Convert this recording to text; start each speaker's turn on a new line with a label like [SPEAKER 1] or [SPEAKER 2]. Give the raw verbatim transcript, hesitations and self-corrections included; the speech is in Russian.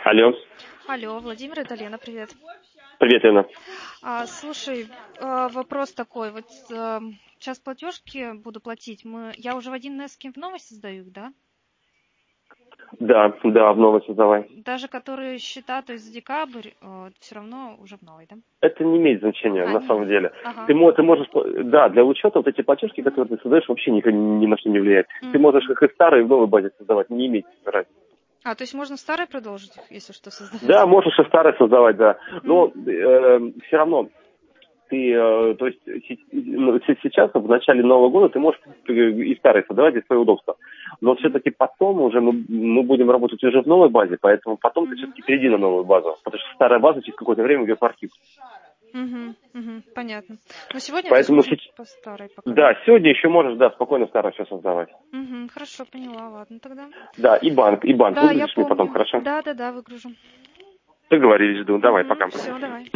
[SPEAKER 1] Алло.
[SPEAKER 2] Алло, Владимир, это Лена, привет.
[SPEAKER 1] Привет, Лена.
[SPEAKER 2] А, слушай, а, вопрос такой. Вот а, сейчас платежки буду платить. Мы, я уже в один эс в новости сдаю, их, да?
[SPEAKER 1] Да, да, в новой создавай.
[SPEAKER 2] Даже которые счета, то есть за декабрь, все равно уже в новой, да?
[SPEAKER 1] Это не имеет значения,
[SPEAKER 2] А,
[SPEAKER 1] на
[SPEAKER 2] не
[SPEAKER 1] самом
[SPEAKER 2] имеет.
[SPEAKER 1] деле.
[SPEAKER 2] Ага.
[SPEAKER 1] Ты, мо- ты можешь, да, для учета вот эти платежки, которые ты создаешь, вообще ни, ни на что не влияют.
[SPEAKER 2] М.
[SPEAKER 1] Ты можешь их и в старой, и в новой базе создавать, не имеет разницы.
[SPEAKER 2] А, то есть можно в старой продолжить, их, если что, создавать?
[SPEAKER 1] Да, можешь и в старой создавать, да. Но
[SPEAKER 2] М.
[SPEAKER 1] э, все равно ты, э, то есть се- ну, се- сейчас, в начале Нового года, ты можешь и старые создавать для своего удобства. Но все-таки потом уже мы, мы будем работать уже в новой базе, поэтому потом ты
[SPEAKER 2] Мгм.
[SPEAKER 1] все-таки перейди на новую базу. Потому что старая база через какое-то время идет в архив.
[SPEAKER 2] Мгм, мгм, понятно. Но сегодня, то есть,
[SPEAKER 1] Поэтому,
[SPEAKER 2] можно
[SPEAKER 1] сеч-
[SPEAKER 2] по старой пока, да?
[SPEAKER 1] да, сегодня еще можешь, да, спокойно старое все создавать.
[SPEAKER 2] Мгм, хорошо, поняла, ладно тогда.
[SPEAKER 1] Да, и банк, и банк
[SPEAKER 2] Да, я
[SPEAKER 1] выгрузишь мне потом,
[SPEAKER 2] помню.
[SPEAKER 1] хорошо?
[SPEAKER 2] Да, да, да, выгружу.
[SPEAKER 1] Договорились, жду. Давай,
[SPEAKER 2] Угу,
[SPEAKER 1] пока.
[SPEAKER 2] все, давай.